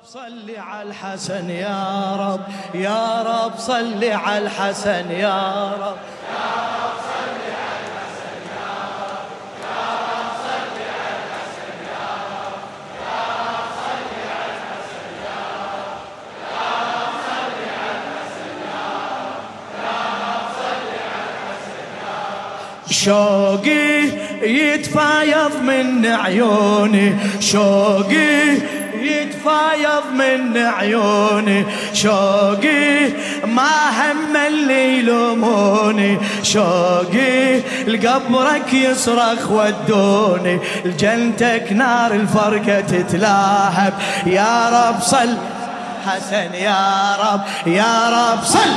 صل على الحسن يا رب، يا رب صل على الحسن يا رب، يا رب صل على الحسن يا رب، يا رب صل على الحسن يا رب، يا رب صل على الحسن يا رب، يا رب صل على الحسن يا رب، يا رب صل على الحسن يا رب. شوقي يتفايض من عيوني، شوقي يتفايض من عيوني، شوقي ما هم اللي يلوموني، شوقي لقبرك يصرخ ودوني، لجنتك نار الفرقة تتلاهب، يا رب صل حسن يا رب، يا رب صل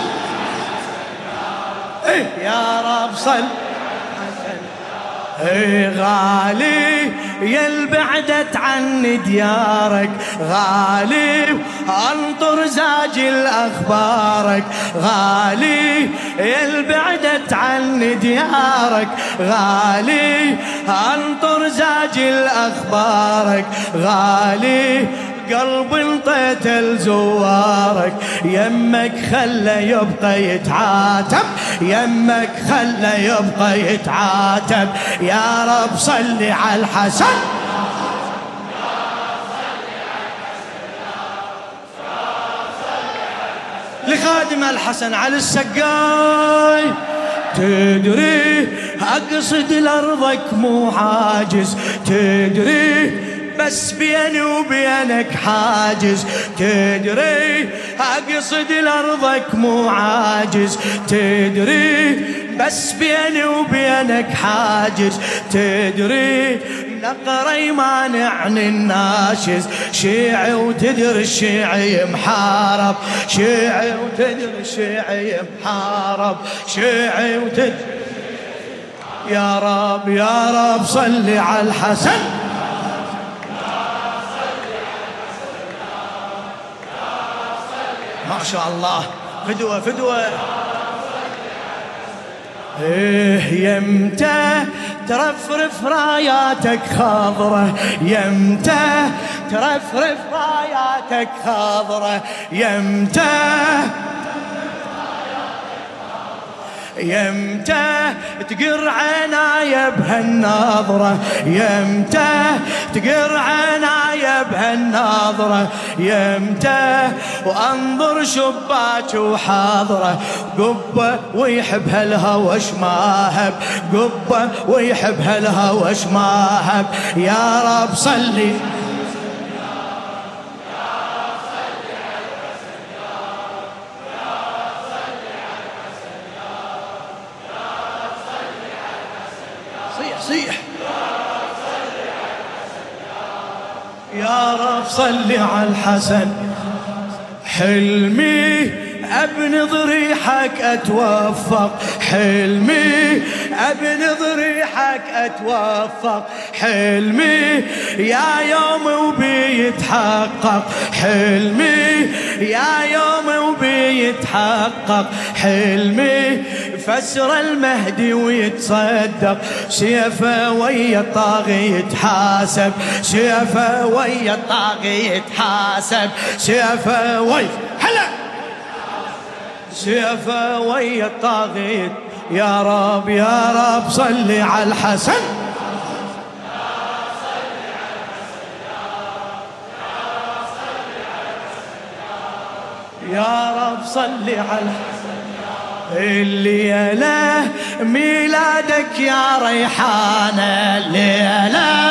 يا رب صل غالي يل بعدت عني ديارك، غالي انطر زاجل اخبارك، غالي يل بعدت عني ديارك، غالي انطر زاجل اخبارك، غالي قلب انطيت لزوارك، يمك خلى يبقى يتعاتب، يمك خلى يبقى يتعاتب، يا رب صل على الحسن، لخادم الحسن علي السقاي. تدري اقصد لارضك مو عاجز، تدري بس بيني وبينك حاجز، تدري اقصد لارضك مو عاجز، تدري بس بيني وبينك حاجز، تدري نقري مانعني الناشز، شيعي وتدري الشيعي محارب، شيعي وتدري الشيعي محارب، شيعي وتدري. يا رب يا رب صل على الحسن، ما شاء الله فدوة فدوة. يمتى ترفرف راياتك خضرة، يمتى ترفرف راياتك خضرة، يمتى يمتى تقر عنايا بهالناظرة، يمتى تقر عنايا بهالناظرة، يمتى وانظر شباك وحاضرة، قبة ويحب هالهوى شماهب، قبة ويحب هالهوى شماهب، يا رب صلي صيح يا رب صل على الحسن. حلمي ابن ضريحك اتوفق، حلمي ابن ضريحك اتوفق، حلمي يا يوم وبيتحقق، حلمي يا يوم وبيتحقق، حلمي فسر المهدي ويتصدق، سيفه ويا الطاغي يتحاسب، سيفه ويا الطاغي يتحاسب، سيفه ويا هلا سيفه ويا الطاغي. يا رب يا رب صل على الحسن، يا رب صل على الحسن. الليلة ميلادك يا ريحانة، الليلة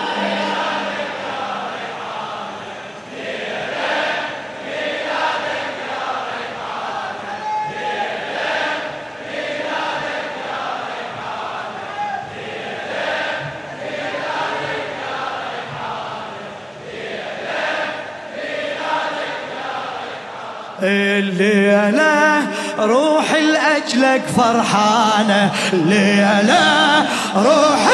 الليلة روح لأجلك فرحانة، الليلة روح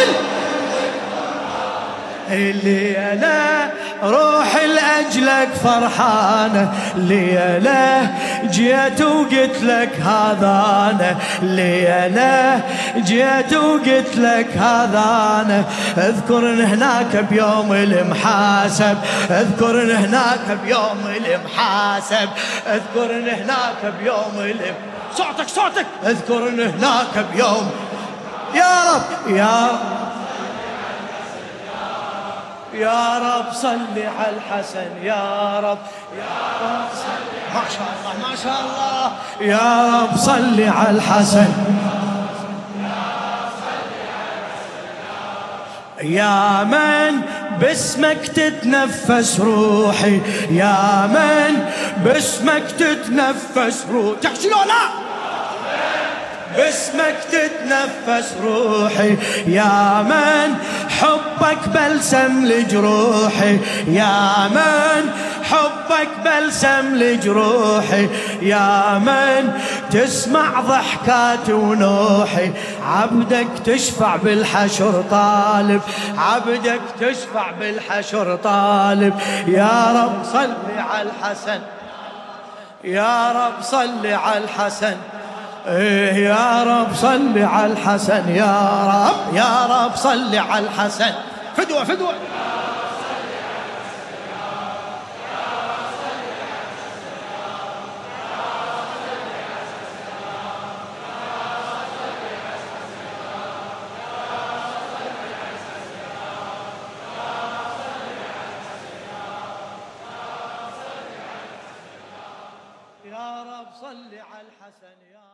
الليلة روح لأجلك فرحانة، الليلة جيت وقلت لك هذا أنا، الليلة جيت وقلت لك هذا أنا. اذكرني هناك بيوم المحاسب، اذكرني هناك بيوم المحاسب، اذكرني هناك بيوم صوتك صوتك، اذكرني هناك بيوم. يا رب يا يا رب صل على الحسن، يا رب يا رب صل. ما شاء الله ما شاء الله. يا رب صل على الحسن، يا من باسمك تتنفس روحي، يا من باسمك تتنفس روحي. تحكي له لا، باسمك تتنفس روحي، يا من حبك بلسم لجروحي، يا من حبك بلسم لجروحي، يا من تسمع ضحكاتي ونوحي. عبدك تشفع بالحشر طالب، عبدك تشفع بالحشر طالب. يا رب صل على الحسن، يا رب صل على الحسن، إيه يا رب صل على الحسن، يا رب يا رب صل على الحسن. فدوة فدوة. يا رب صل على الحسن يا